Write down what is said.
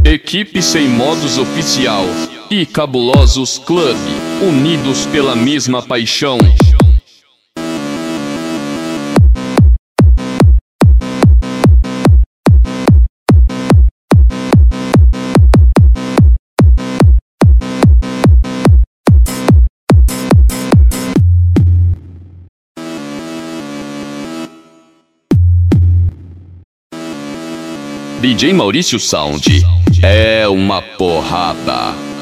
Equipe Sem Modos Oficial e Cabulosos Club, unidos pela mesma paixão. DJ Maurício Sound é uma porrada.